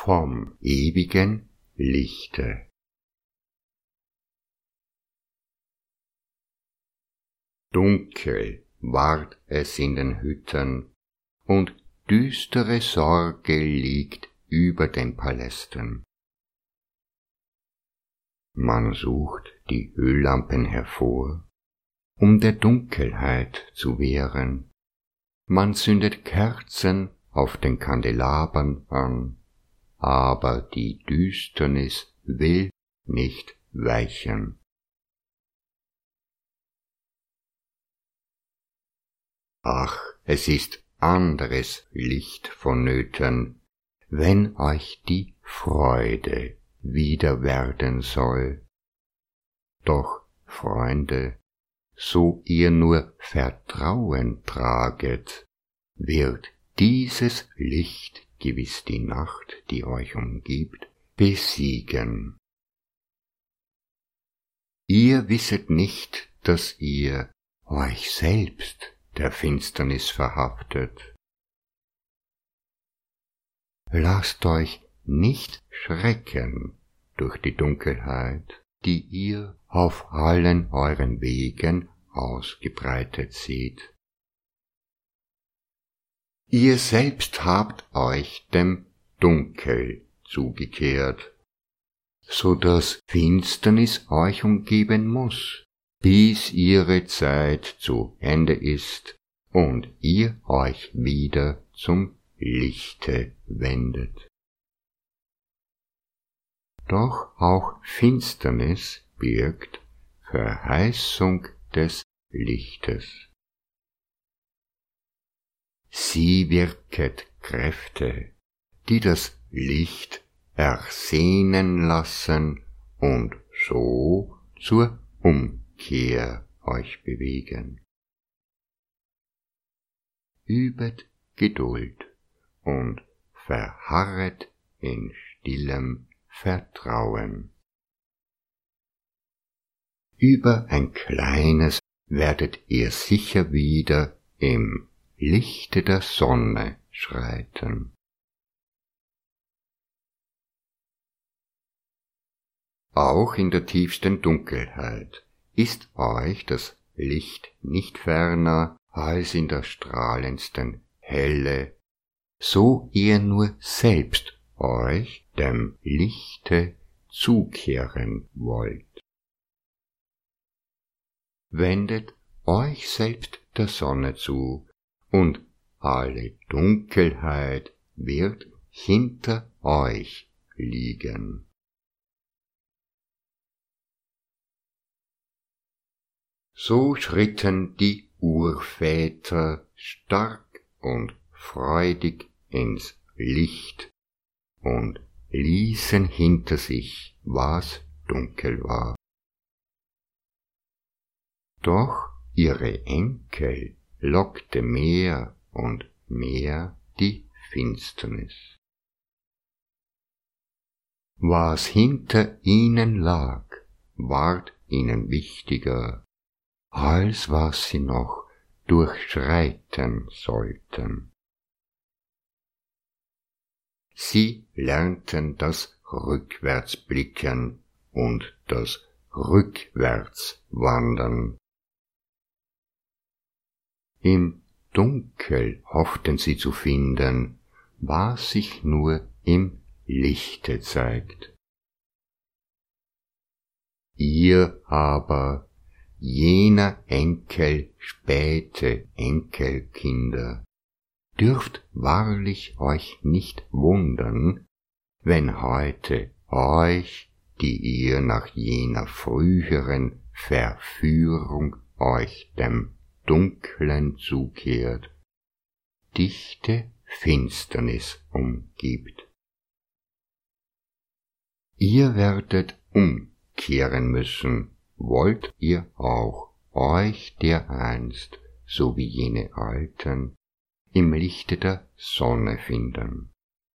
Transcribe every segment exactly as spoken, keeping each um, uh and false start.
vom ewigen Lichte. Dunkel ward es in den Hütten, und düstere Sorge liegt über den Palästen. Man sucht die Öllampen hervor, um der Dunkelheit zu wehren. Man zündet Kerzen auf den Kandelabern an, aber die Düsternis will nicht weichen. Ach, es ist anderes Licht vonnöten, wenn euch die Freude wieder werden soll. Doch, Freunde, so ihr nur Vertrauen traget, wird dieses Licht gewiss die Nacht, die euch umgibt, besiegen. Ihr wisset nicht, dass ihr euch selbst der Finsternis verhaftet. Lasst euch nicht schrecken durch die Dunkelheit, die ihr auf allen euren Wegen ausgebreitet seht. Ihr selbst habt euch dem Dunkel zugekehrt, so dass Finsternis euch umgeben muß, bis ihre Zeit zu Ende ist und ihr euch wieder zum Lichte wendet. Doch auch Finsternis birgt Verheißung des Lichtes. Sie wirket Kräfte, die das Licht ersehnen lassen und so zur Umkehr euch bewegen. Übet Geduld und verharret in stillem Vertrauen. Über ein kleines werdet ihr sicher wieder im Lichte der Sonne schreiten. Auch in der tiefsten Dunkelheit ist euch das Licht nicht ferner als in der strahlendsten Helle, so ihr nur selbst euch dem Lichte zukehren wollt. Wendet euch selbst der Sonne zu, und alle Dunkelheit wird hinter euch liegen. So schritten die Urväter stark und freudig ins Licht und ließen hinter sich, was dunkel war. Doch ihre Enkel lockte mehr und mehr die Finsternis. Was hinter ihnen lag, ward ihnen wichtiger, als was sie noch durchschreiten sollten. Sie lernten das Rückwärtsblicken und das Rückwärtswandern. Im Dunkel hofften sie zu finden, was sich nur im Lichte zeigt. Ihr aber, jener Enkel späte Enkelkinder, dürft wahrlich euch nicht wundern, wenn heute euch, die ihr nach jener früheren Verführung euch dem Dunklen zukehrt, dichte Finsternis umgibt. Ihr werdet umkehren müssen, wollt ihr auch euch dereinst, so wie jene Alten, im Lichte der Sonne finden.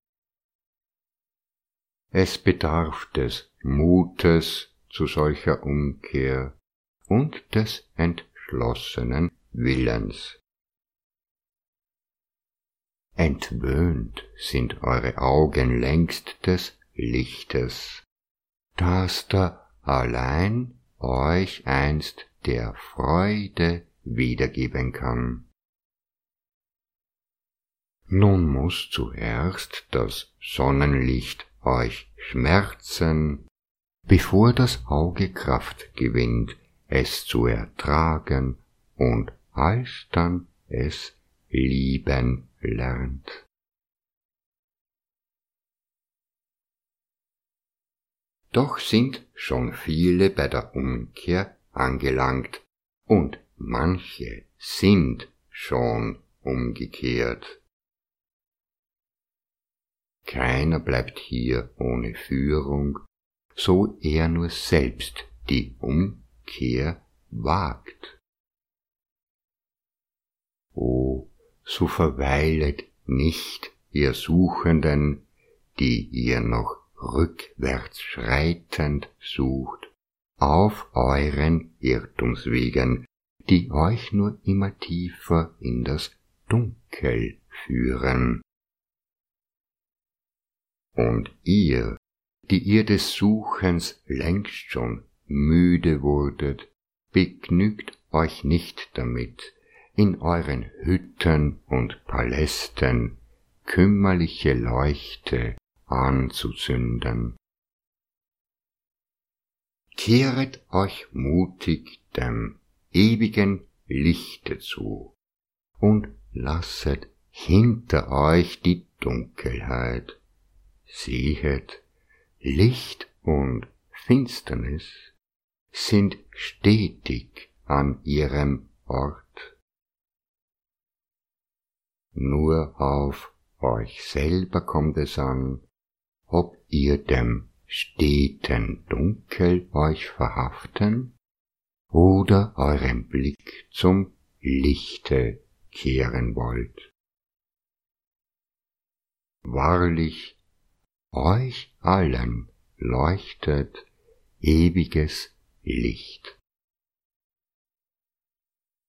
Es bedarf des Mutes zu solcher Umkehr und des entschlossenen Willens. entwöhnt sind eure Augen längst des Lichtes, das da allein euch einst der Freude wiedergeben kann. Nun muß zuerst das Sonnenlicht euch schmerzen, bevor das Auge Kraft gewinnt, es zu ertragen und alsdann es lieben lernt. Doch sind schon viele bei der Umkehr angelangt, und manche sind schon umgekehrt. Keiner bleibt hier ohne Führung, so er nur selbst die Umkehr wagt. O, so verweilet nicht, ihr Suchenden, die ihr noch rückwärts schreitend sucht, auf euren Irrtumswegen, die euch nur immer tiefer in das Dunkel führen. Und ihr, die ihr des Suchens längst schon müde wurdet, begnügt euch nicht damit, in euren Hütten und Palästen kümmerliche Leuchte anzuzünden. Kehret euch mutig dem ewigen Lichte zu und lasset hinter euch die Dunkelheit. Sehet, Licht und Finsternis sind stetig an ihrem Ort. Nur auf euch selber kommt es an, ob ihr dem steten Dunkel euch verhaften oder euren Blick zum Lichte kehren wollt. Wahrlich, euch allen leuchtet ewiges Licht.